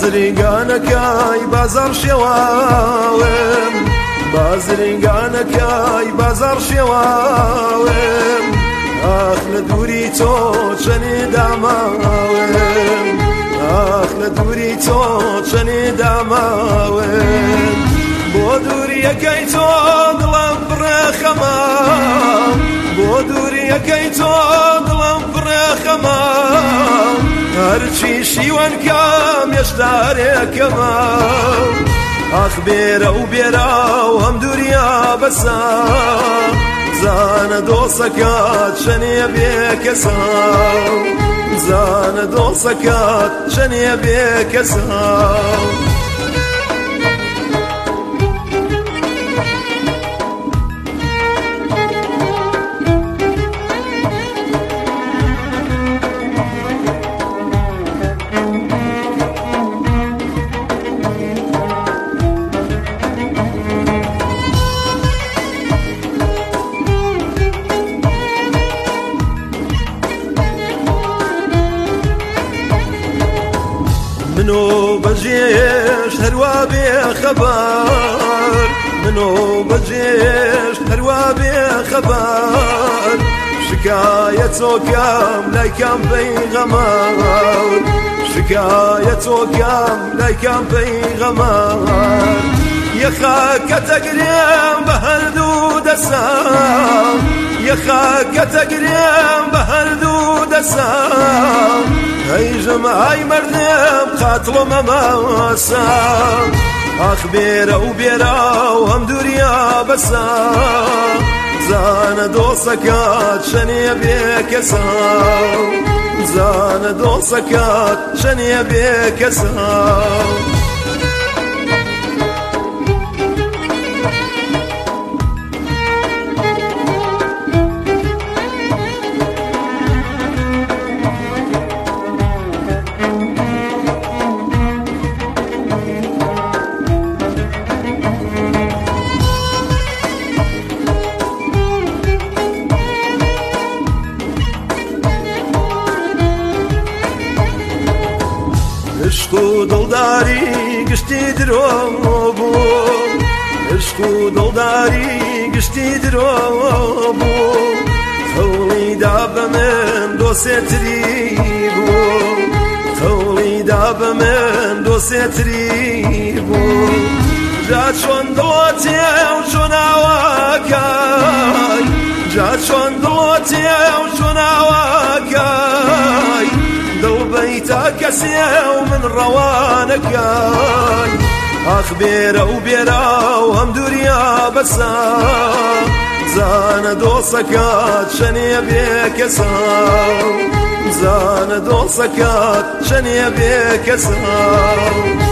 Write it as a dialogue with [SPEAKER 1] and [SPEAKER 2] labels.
[SPEAKER 1] بازرگانەکەی بازار شێواوێم بازرگانەکەی بازار شێواوێم ئاخ لە دووری تۆ چەنێ داماوێم ئاخ لە دووری تۆ چەنێ داماوێم بۆ دووریەکەی تۆ دڵم بڕێ خەمە بۆ دووریەکەی تۆ دڵم بڕێ خەمە هەرچی شیوەن کەم هێشتارێکەمە ئاخ بێرە و بێرە و هەم دووریا بەسە زانە دۆسەکەت چەنێ بێکەسە زانە دۆسەکەت چەنێ بێکەسە منو بەجێش هەروا بێ خەبەر منو بەجێش هەروا بێ خەبەر شکایەت تۆکەم لایکەم پەیغەمبەر شکایەت تۆکەم لایکەم پەیغەمبەر یەخەکە تەگرێم بە هەردوو دەسەم یەخەکە تەگرێم بە هەردوو دەسەم ئەیژم ئای مەردم قاتڵم ئەمەسە ئاخ بێرە و بێرە و هەم دووریا بەسە زانە دۆسەکەت چەنێ بێکەسە زانە دۆسەکەت چەنێ بێکەسە عشق و دڵداری گشتی درۆ بوو عشق و دڵداری گشتی درۆ بوو هەوڵیدا بە من دۆسێتری بوو هەوڵیدا بە من دۆسێتری بوو جا چۆن دڵۆتێ و چۆن ئاواکای جا چۆن دڵۆتێ و چۆن ئاواکای دڵبەیتە کەسێ و من ڕەوانەکەی ئاخ بێرە و بێرە و هەم دووریا بەسە زانە دۆسەکەت چەنێ بێکەسە زانە دۆسەکەت چەنێ بێکەسە